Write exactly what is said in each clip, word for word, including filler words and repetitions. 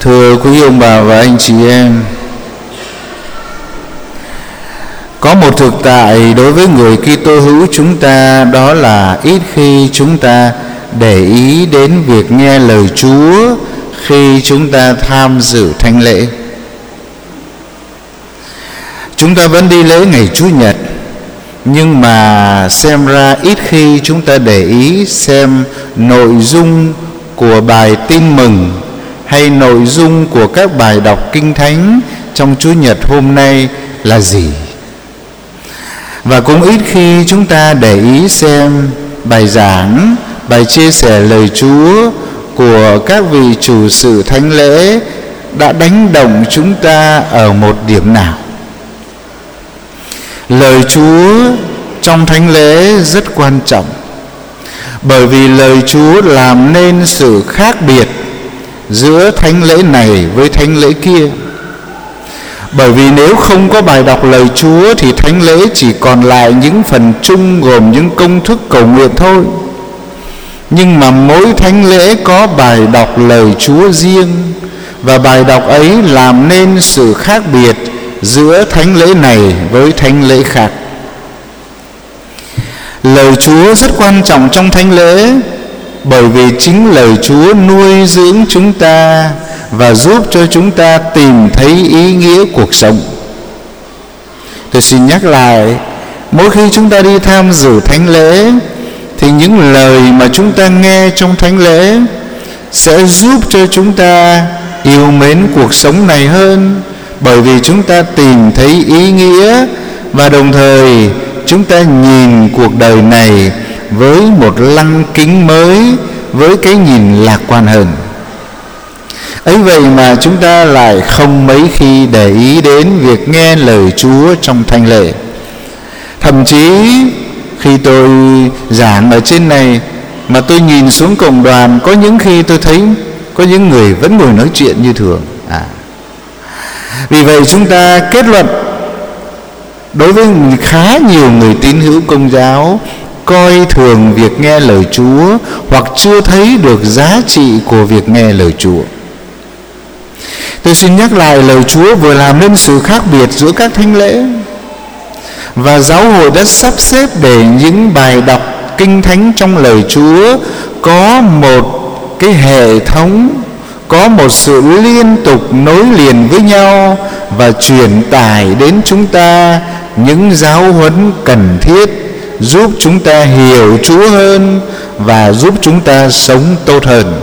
Thưa quý ông bà và anh chị em, có một thực tại đối với người Kitô hữu chúng ta, đó là ít khi chúng ta để ý đến việc nghe lời Chúa khi chúng ta tham dự thánh lễ. Chúng ta vẫn đi lễ ngày Chủ nhật, nhưng mà xem ra ít khi chúng ta để ý xem nội dung của bài tin mừng hay nội dung của các bài đọc kinh thánh trong Chủ nhật hôm nay là gì. Và cũng ít khi chúng ta để ý xem bài giảng, bài chia sẻ lời Chúa của các vị chủ sự thánh lễ đã đánh động chúng ta ở một điểm nào. Lời Chúa trong thánh lễ rất quan trọng, bởi vì lời Chúa làm nên sự khác biệt giữa thánh lễ này với thánh lễ kia. Bởi vì nếu không có bài đọc lời Chúa thì thánh lễ chỉ còn lại những phần chung gồm những công thức cầu nguyện thôi. Nhưng mà mỗi thánh lễ có bài đọc lời Chúa riêng, và bài đọc ấy làm nên sự khác biệt giữa thánh lễ này với thánh lễ khác. Lời Chúa rất quan trọng trong thánh lễ, bởi vì chính lời Chúa nuôi dưỡng chúng ta và giúp cho chúng ta tìm thấy ý nghĩa cuộc sống. Tôi xin nhắc lại, mỗi khi chúng ta đi tham dự thánh lễ thì những lời mà chúng ta nghe trong thánh lễ sẽ giúp cho chúng ta yêu mến cuộc sống này hơn, bởi vì chúng ta tìm thấy ý nghĩa, và đồng thời chúng ta nhìn cuộc đời này với một lăng kính mới, với cái nhìn lạc quan hơn. Ấy vậy mà chúng ta lại không mấy khi để ý đến việc nghe lời Chúa trong thánh lễ. Thậm chí khi tôi giảng ở trên này mà tôi nhìn xuống cộng đoàn, có những khi tôi thấy có những người vẫn ngồi nói chuyện như thường. à. Vì vậy chúng ta kết luận, đối với khá nhiều người tín hữu Công giáo coi thường việc nghe lời Chúa, hoặc chưa thấy được giá trị của việc nghe lời Chúa. Tôi xin nhắc lại, lời Chúa vừa làm nên sự khác biệt giữa các thánh lễ, và giáo hội đã sắp xếp để những bài đọc kinh thánh trong lời Chúa có một cái hệ thống, có một sự liên tục nối liền với nhau và truyền tải đến chúng ta những giáo huấn cần thiết, giúp chúng ta hiểu Chúa hơn và giúp chúng ta sống tốt hơn.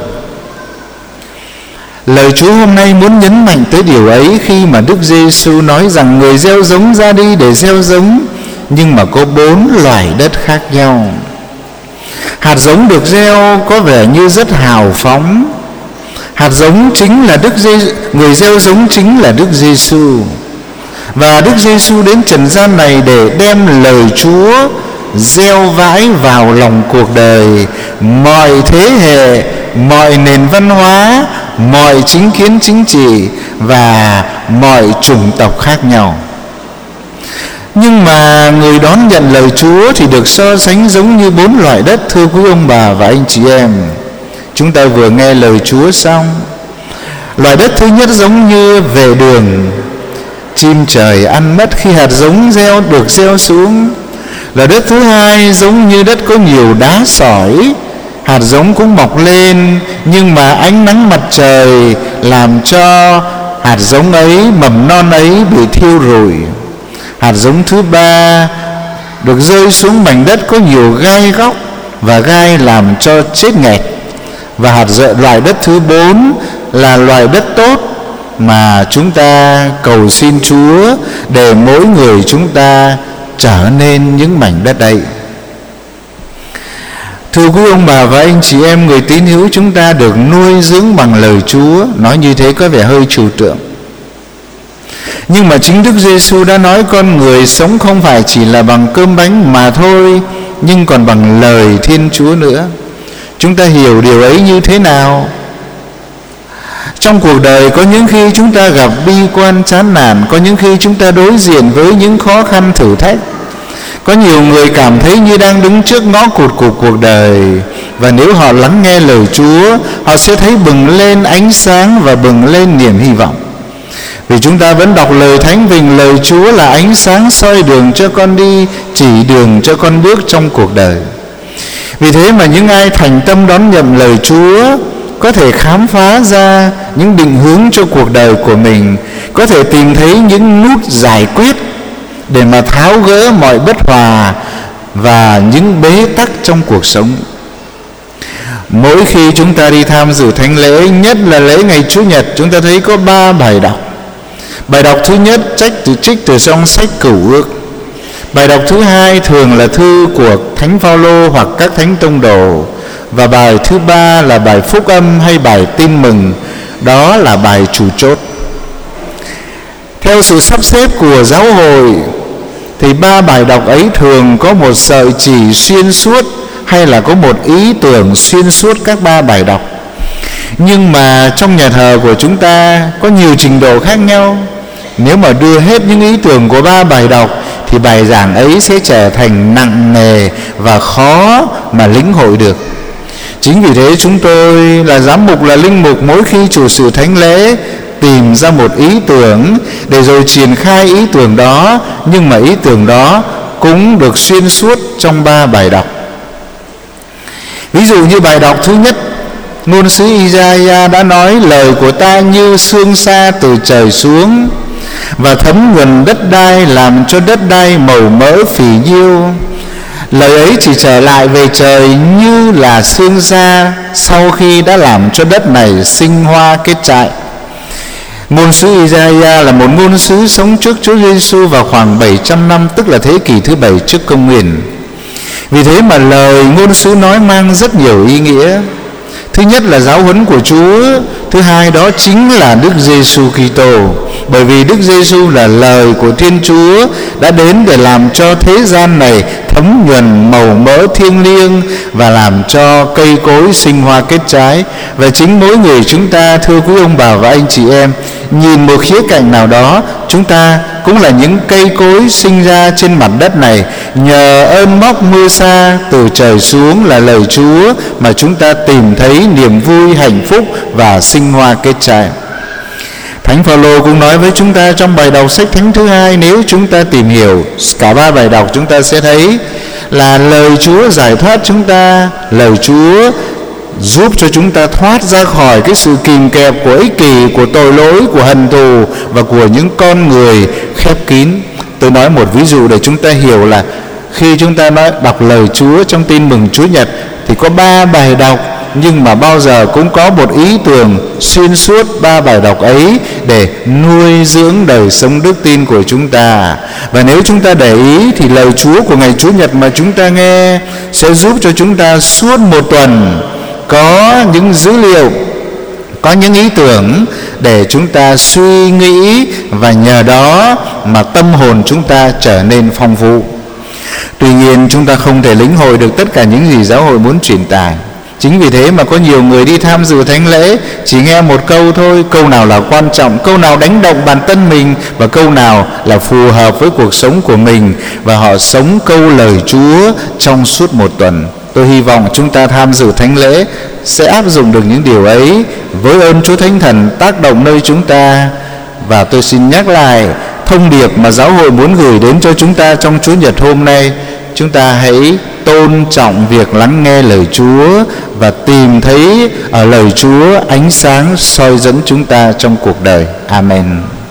Lời Chúa hôm nay muốn nhấn mạnh tới điều ấy khi mà Đức Giêsu nói rằng người gieo giống ra đi để gieo giống, nhưng mà có bốn loại đất khác nhau. Hạt giống được gieo có vẻ như rất hào phóng. Hạt giống chính là Đức Giêsu, người gieo giống chính là Đức Giêsu. Và Đức Giêsu đến trần gian này để đem lời Chúa gieo vãi vào lòng cuộc đời mọi thế hệ, mọi nền văn hóa, mọi chính kiến chính trị và mọi chủng tộc khác nhau. Nhưng mà người đón nhận lời Chúa thì được so sánh giống như bốn loại đất. Thưa quý ông bà và anh chị em, chúng ta vừa nghe lời Chúa xong. Loại đất thứ nhất giống như vệ đường, chim trời ăn mất khi hạt giống gieo được gieo xuống. Loại đất thứ hai giống như đất có nhiều đá sỏi, hạt giống cũng mọc lên, nhưng mà ánh nắng mặt trời làm cho hạt giống ấy, mầm non ấy bị thiêu rụi. Hạt giống thứ ba được rơi xuống mảnh đất có nhiều gai góc, và gai làm cho chết nghẹt. Và hạt loại đất thứ bốn là loại đất tốt mà chúng ta cầu xin Chúa để mỗi người chúng ta trở nên những mảnh đất ấy. Thưa quý ông bà và anh chị em, người tín hữu chúng ta được nuôi dưỡng bằng lời Chúa. Nói như thế có vẻ hơi trừu tượng, nhưng mà chính Đức Giêsu đã nói con người sống không phải chỉ là bằng cơm bánh mà thôi, nhưng còn bằng lời Thiên Chúa nữa. Chúng ta hiểu điều ấy như thế nào? Trong cuộc đời có những khi chúng ta gặp bi quan chán nản, có những khi chúng ta đối diện với những khó khăn thử thách. Có nhiều người cảm thấy như đang đứng trước ngõ cụt của cuộc đời, Và nếu họ lắng nghe lời Chúa, họ sẽ thấy bừng lên ánh sáng và bừng lên niềm hy vọng. Vì chúng ta vẫn đọc lời Thánh Vịnh, lời Chúa là ánh sáng soi đường cho con đi, chỉ đường cho con bước trong cuộc đời. Vì thế mà những ai thành tâm đón nhận lời Chúa có thể khám phá ra những định hướng cho cuộc đời của mình, có thể tìm thấy những nút giải quyết để mà tháo gỡ mọi bất hòa và những bế tắc trong cuộc sống. Mỗi khi chúng ta đi tham dự thánh lễ, nhất là lễ ngày Chủ nhật, chúng ta thấy có ba bài đọc. Bài đọc thứ nhất trách từ trích từ trong sách Cựu Ước. Bài đọc thứ hai thường là thư của Thánh Phaolô hoặc các thánh tông đồ. Và bài thứ ba là bài phúc âm hay bài tin mừng, đó là bài chủ chốt. Theo sự sắp xếp của giáo hội thì ba bài đọc ấy thường có một sợi chỉ xuyên suốt hay là có một ý tưởng xuyên suốt các ba bài đọc. Nhưng mà trong nhà thờ của chúng ta có nhiều trình độ khác nhau. Nếu mà đưa hết những ý tưởng của ba bài đọc thì bài giảng ấy sẽ trở thành nặng nề và khó mà lĩnh hội được. Chính vì thế chúng tôi là giám mục, là linh mục, mỗi khi chủ sự thánh lễ tìm ra một ý tưởng để rồi triển khai ý tưởng đó, nhưng mà ý tưởng đó cũng được xuyên suốt trong ba bài đọc. Ví dụ như bài đọc thứ nhất, ngôn sứ Isaiah đã nói: lời của ta như sương sa từ trời xuống và thấm nhuần đất đai, làm cho đất đai màu mỡ phì nhiêu. Lời ấy chỉ trở lại về trời như là sương sa sau khi đã làm cho đất này sinh hoa kết trái. Ngôn sứ Isaiah là một ngôn sứ sống trước Chúa Giêsu vào khoảng bảy trăm năm, tức là thế kỷ thứ bảy trước công nguyên. Vì thế mà lời ngôn sứ nói mang rất nhiều ý nghĩa. Thứ nhất là giáo huấn của Chúa, thứ hai đó chính là Đức Giêsu Kitô. Bởi vì Đức Giêsu là lời của Thiên Chúa đã đến để làm cho thế gian này thấm nhuần màu mỡ thiêng liêng và làm cho cây cối sinh hoa kết trái. Và chính mỗi người chúng ta, thưa quý ông bà và anh chị em, nhìn một khía cạnh nào đó, chúng ta cũng là những cây cối sinh ra trên mặt đất này nhờ ơn móc mưa sa từ trời xuống là lời Chúa mà chúng ta tìm thấy niềm vui, hạnh phúc và sinh hoa kết trái. Thánh Phaolô cũng nói với chúng ta trong bài đọc sách thánh thứ hai, nếu chúng ta tìm hiểu cả ba bài đọc, chúng ta sẽ thấy là lời Chúa giải thoát chúng ta, lời Chúa giúp cho chúng ta thoát ra khỏi cái sự kìm kẹp của ích kỷ, của tội lỗi, của hận thù và của những con người khép kín. Tôi nói một ví dụ để chúng ta hiểu là khi chúng ta nói đọc lời Chúa trong tin mừng Chúa Nhật thì có ba bài đọc, nhưng mà bao giờ cũng có một ý tưởng xuyên suốt ba bài đọc ấy để nuôi dưỡng đời sống đức tin của chúng ta. Và nếu chúng ta để ý thì lời Chúa của ngày Chủ nhật mà chúng ta nghe sẽ giúp cho chúng ta suốt một tuần có những dữ liệu, có những ý tưởng để chúng ta suy nghĩ, và nhờ đó mà tâm hồn chúng ta trở nên phong phú. Tuy nhiên chúng ta không thể lĩnh hội được tất cả những gì giáo hội muốn truyền tải. Chính vì thế mà có nhiều người đi tham dự thánh lễ chỉ nghe một câu thôi, câu nào là quan trọng, câu nào đánh động bản thân mình và câu nào là phù hợp với cuộc sống của mình, và họ sống câu lời Chúa trong suốt một tuần. Tôi hy vọng chúng ta tham dự thánh lễ sẽ áp dụng được những điều ấy với ơn Chúa Thánh Thần tác động nơi chúng ta. Và tôi xin nhắc lại thông điệp mà giáo hội muốn gửi đến cho chúng ta trong Chúa Nhật hôm nay: chúng ta hãy tôn trọng việc lắng nghe lời Chúa và tìm thấy ở lời Chúa ánh sáng soi dẫn chúng ta trong cuộc đời. Amen.